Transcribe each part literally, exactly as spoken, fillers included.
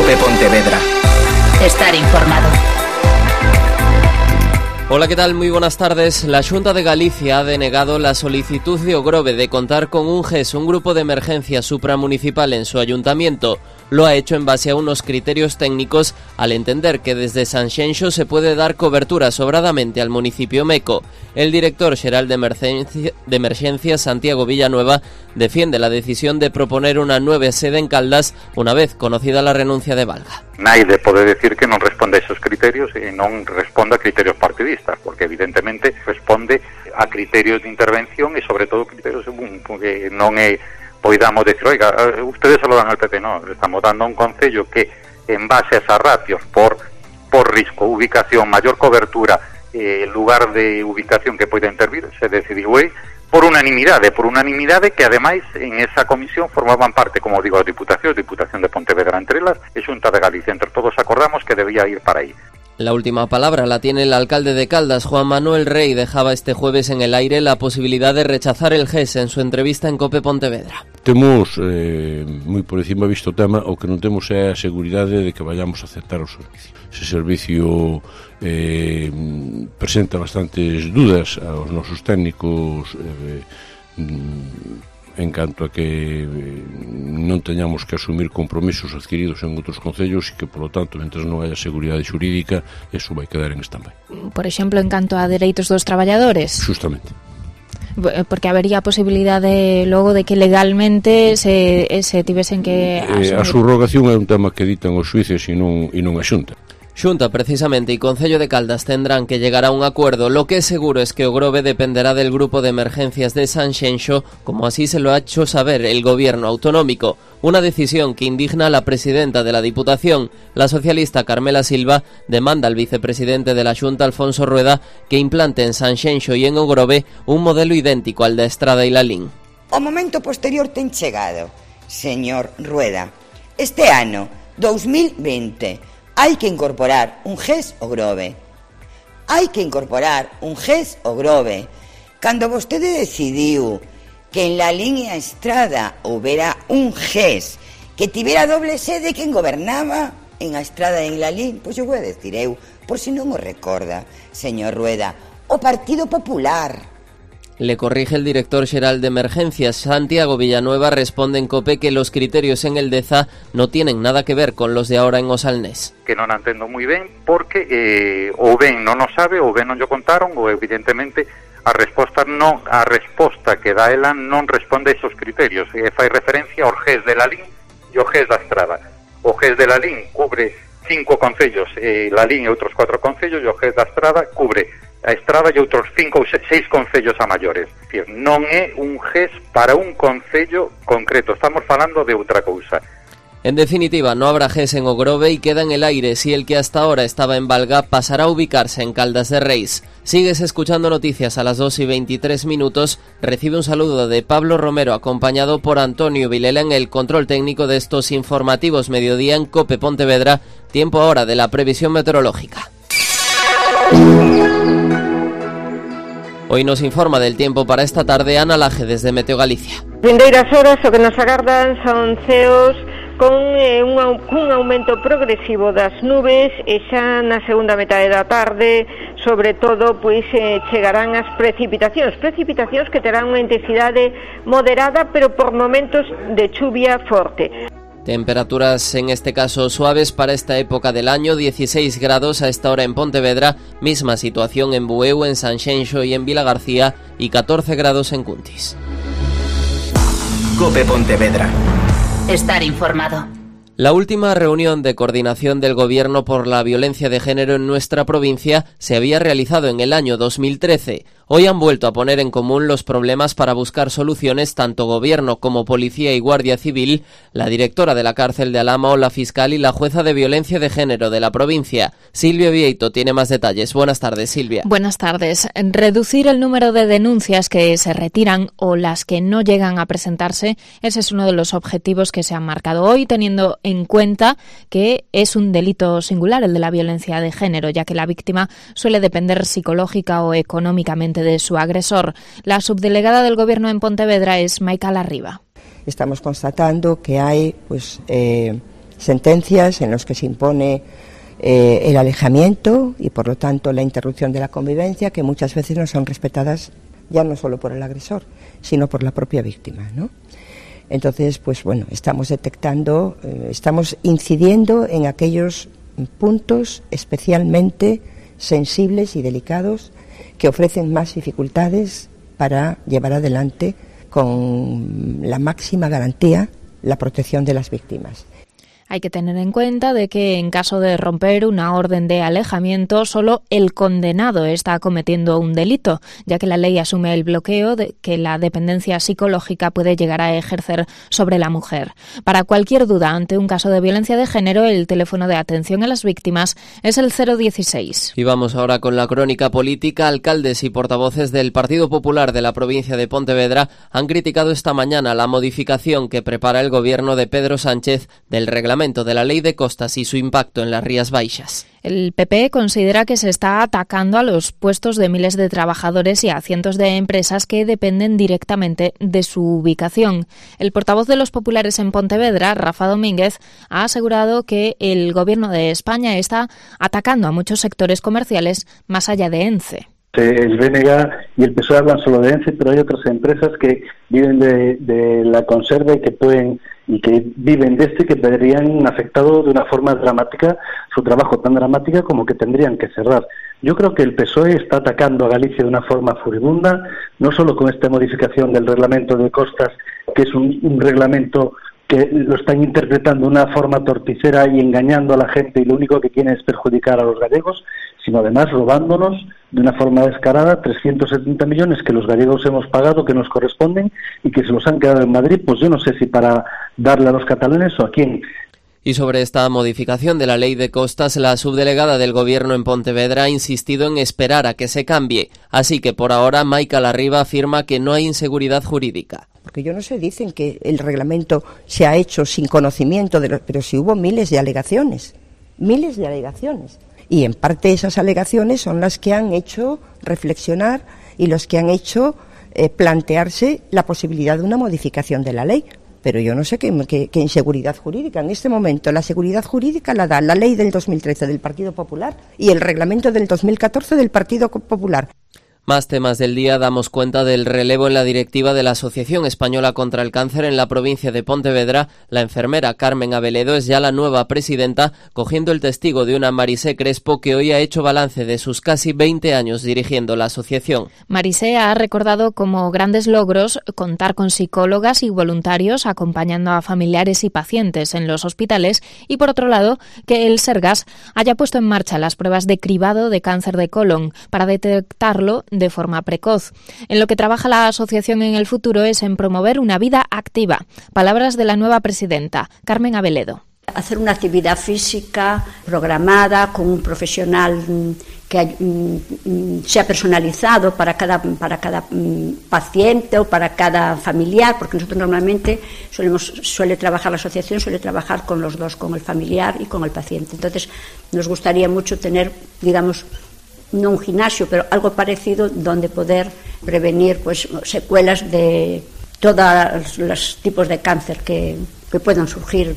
COPE Pontevedra. Estar informado. Hola, ¿qué tal? Muy buenas tardes. La Xunta de Galicia ha denegado la solicitud de Ogrove de contar con un G E S, un grupo de emergencia supramunicipal en su ayuntamiento. Lo ha hecho en base a unos criterios técnicos, al entender que desde Sanxenxo se puede dar cobertura sobradamente al municipio meco. El director xeral de emergencia, de emergencia, Santiago Villanueva, defiende la decisión de proponer una nueva sede en Caldas una vez conocida la renuncia de Valga. Naide pode decir que non responde a esos criterios e non responde a criterios partidistas, porque evidentemente responde a criterios de intervención e sobre todo criterios que non é poidamos decir, oiga, ustedes se lo dan al P P, no, estamos dando a un concello que en base a esas ratios por por risco, ubicación, mayor cobertura, eh, lugar de ubicación que poida intervir, se decidiu aí por unanimidade, por unanimidade que ademais en esa comisión formaban parte, como digo, a Diputación, Diputación de Pontevedra entre elas e Xunta de Galicia, entre todos acordamos que debía ir para aí. La última palabra la tiene el alcalde de Caldas, Juan Manuel Rey. Dejaba este jueves en el aire la posibilidad de rechazar el G E S en su entrevista en COPE Pontevedra. Temos eh, moi por encima visto o tema, o que non temos é a seguridade de que vayamos a aceptar o servicio. Ese servicio eh, presenta bastantes dudas aos nosos técnicos eh, en canto a que non teñamos que asumir compromisos adquiridos en outros concellos e que, polo tanto, mentre non haya seguridade xurídica, eso vai quedar en stand-by. Por exemplo, en canto a dereitos dos traballadores? Justamente. Porque habería a posibilidade logo de que legalmente se, se tivesen que asumir. Eh, a subrogación é un tema que ditan os xuíces e non, e non a Xunta. Xunta, precisamente, y Concello de Caldas tendrán que llegar a un acuerdo. Lo que es seguro es que Ogrove dependerá del grupo de emergencias de Sanxenxo, como así se lo ha hecho saber el gobierno autonómico. Una decisión que indigna a la presidenta de la Diputación. La socialista Carmela Silva demanda al vicepresidente de la Xunta, Alfonso Rueda, que implante en Sanxenxo y en Ogrove un modelo idéntico al de Estrada y Lalín. O momento posterior ten chegado, señor Rueda. Este ano, dos mil veinte, hai que incorporar un G E S Ogrove. Hai que incorporar un G E S Ogrove. Cando vostede decidiu que en la línea Estrada houbera un G E S que tivera doble sede, quen gobernaba en a Estrada e en Lalín, pois eu vou a decir eu, por si non o recorda, señor Rueda, o Partido Popular. Le corrige el director xeral de emergencias. Santiago Villanueva responde en COPE que los criterios en el D E Z A no tienen nada que ver con los de ahora en Osalnés. Que non entendo moi ben porque eh, ou ben non o sabe ou ben non yo contaron ou evidentemente a resposta non a resposta que dá ela non responde a esos criterios. E fai referencia ao G E S de Lalín e ao G E S da Estrada. O G E S de Lalín cubre cinco concellos, eh, Lalín e outros cuatro concellos, e o G E S da Estrada cubre a Estrada e outros cinco ou seis concellos a maiores. É dicir, non é un G E S para un concello concreto, estamos falando de outra cousa. En definitiva, no habrá G E S en Ogrove y queda en el aire si el que hasta ahora estaba en Valga pasará a ubicarse en Caldas de Reis. Sigues escuchando noticias a las dos y veintitrés minutos. Recibe un saludo de Pablo Romero, acompañado por Antonio Vilela en el control técnico de estos informativos mediodía en COPE Pontevedra. Tiempo ahora de la previsión meteorológica. Hoy nos informa del tiempo para esta tarde Ana Laje desde Meteo Galicia. Vindeiras horas o que nos agardan son ceos con eh, un, un aumento progresivo das nubes e xa na segunda metade da tarde, sobre todo, pois eh, chegarán as precipitacións, precipitacións que terán unha intensidade moderada, pero por momentos de chuvia forte. Temperaturas en este caso suaves para esta época del año, dieciséis grados a esta hora en Pontevedra, misma situación en Bueu, en Sanxenxo y en Vilagarcía y catorce grados en Cuntis. COPE Pontevedra. Estar informado. La última reunión de coordinación del Gobierno por la violencia de género en nuestra provincia se había realizado en el año dos mil trece. Hoy han vuelto a poner en común los problemas para buscar soluciones tanto Gobierno como Policía y Guardia Civil, la directora de la cárcel de Alhama o la fiscal y la jueza de violencia de género de la provincia. Silvia Vieito tiene más detalles. Buenas tardes, Silvia. Buenas tardes. Reducir el número de denuncias que se retiran o las que no llegan a presentarse, ese es uno de los objetivos que se han marcado hoy, teniendo en cuenta que es un delito singular el de la violencia de género, ya que la víctima suele depender psicológica o económicamente de su agresor. La subdelegada del Gobierno en Pontevedra es Maica Larriba. Estamos constatando que hai pues, eh, sentencias en las que se impone eh, el alejamiento y por lo tanto la interrupción de la convivencia, que muchas veces no son respetadas ya no solo por el agresor, sino por la propia víctima, ¿no? Entonces, pues bueno, estamos detectando, eh, estamos incidiendo en aquellos puntos especialmente sensibles y delicados que ofrecen más dificultades para llevar adelante con la máxima garantía la protección de las víctimas. Hay que tener en cuenta de que en caso de romper una orden de alejamiento, solo el condenado está cometiendo un delito, ya que la ley asume el bloqueo de que la dependencia psicológica puede llegar a ejercer sobre la mujer. Para cualquier duda ante un caso de violencia de género, el teléfono de atención a las víctimas es el cero dieciséis. Y vamos ahora con la crónica política. Alcaldes y portavoces del Partido Popular de la provincia de Pontevedra han criticado esta mañana la modificación que prepara el gobierno de Pedro Sánchez del reglamento de la Ley de Costas y su impacto en las Rías Baixas. El P P considera que se está atacando a los puestos de miles de trabajadores y a cientos de empresas que dependen directamente de su ubicación. El portavoz de los populares en Pontevedra, Rafa Domínguez, ha asegurado que el Gobierno de España está atacando a muchos sectores comerciales más allá de ENCE. El B N G y el P S O E hablan solo de ENCE, pero hay otras empresas que viven de, de la conserva y que pueden y que viven de este que verían afectado de una forma dramática su trabajo, tan dramática como que tendrían que cerrar. Yo creo que el P S O E está atacando a Galicia de una forma furibunda, no solo con esta modificación del reglamento de costas, que es un, un reglamento que lo están interpretando de una forma torticera y engañando a la gente, y lo único que quieren es perjudicar a los gallegos, sino además robándonos de una forma descarada trescientos setenta millones que los gallegos hemos pagado, que nos corresponden y que se los han quedado en Madrid, pues yo no sé si para darle a los catalanes o a quién. Y sobre esta modificación de la Ley de Costas, la subdelegada del Gobierno en Pontevedra ha insistido en esperar a que se cambie. Así que por ahora Maica Larriba afirma que no hay inseguridad jurídica. Porque yo no sé, dicen que el reglamento se ha hecho sin conocimiento, de los, pero sí hubo miles de alegaciones, miles de alegaciones. Y en parte esas alegaciones son las que han hecho reflexionar y los que han hecho eh, plantearse la posibilidad de una modificación de la ley. Pero yo no sé qué, qué, qué inseguridad jurídica. En este momento la seguridad jurídica la da la ley del dos mil trece del Partido Popular y el reglamento del dos mil catorce del Partido Popular. Más temas del día. Damos cuenta del relevo en la directiva de la Asociación Española contra el Cáncer en la provincia de Pontevedra. La enfermera Carmen Abeledo es ya la nueva presidenta, cogiendo el testigo de una Marisé Crespo que hoy ha hecho balance de sus casi veinte años dirigiendo la asociación. Marisé ha recordado como grandes logros contar con psicólogas y voluntarios acompañando a familiares y pacientes en los hospitales y, por otro lado, que el Sergas haya puesto en marcha las pruebas de cribado de cáncer de colon para detectarlo de forma precoz. En lo que trabaja la asociación en el futuro es en promover una vida activa. Palabras de la nueva presidenta, Carmen Abeledo. Hacer una actividad física programada con un profesional que sea personalizado para cada, para cada paciente o para cada familiar, porque nosotros normalmente solemos, suele trabajar la asociación, suele trabajar con los dos, con el familiar y con el paciente. Entonces nos gustaría mucho tener, digamos, no un gimnasio, pero algo parecido donde poder prevenir pues secuelas de todos los tipos de cáncer que, que puedan surgir.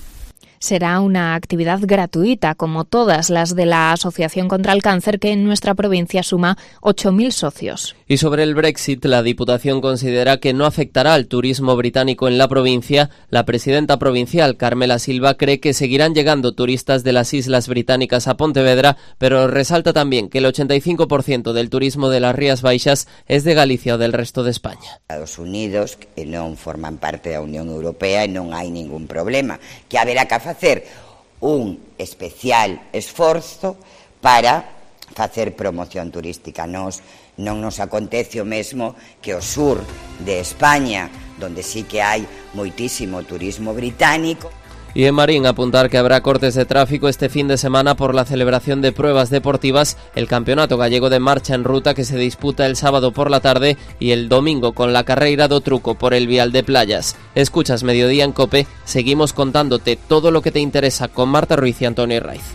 Será una actividad gratuita, como todas las de la Asociación contra el Cáncer, que en nuestra provincia suma ocho mil socios. Y sobre el Brexit, la Diputación considera que no afectará al turismo británico en la provincia. La presidenta provincial, Carmela Silva, cree que seguirán llegando turistas de las Islas Británicas a Pontevedra, pero resalta también que el ochenta y cinco por ciento del turismo de las Rías Baixas es de Galicia o del resto de España. Estados Unidos, que non forman parte da Unión Europea, e non hai ningún problema, que haberá que facer un especial esforzo para facer promoción turística. Nos non nos acontece o mesmo que o sur de España, donde sí que hai moitísimo turismo británico. Y en Marín, apuntar que habrá cortes de tráfico este fin de semana por la celebración de pruebas deportivas, el Campeonato Gallego de Marcha en Ruta, que se disputa el sábado por la tarde, y el domingo con la Carreira do Truco por el Vial de Playas. Escuchas Mediodía en COPE, seguimos contándote todo lo que te interesa con Marta Ruiz y Antonio Raiz.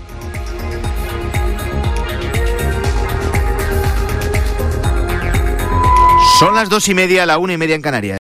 Son las dos y media, la una y media en Canarias.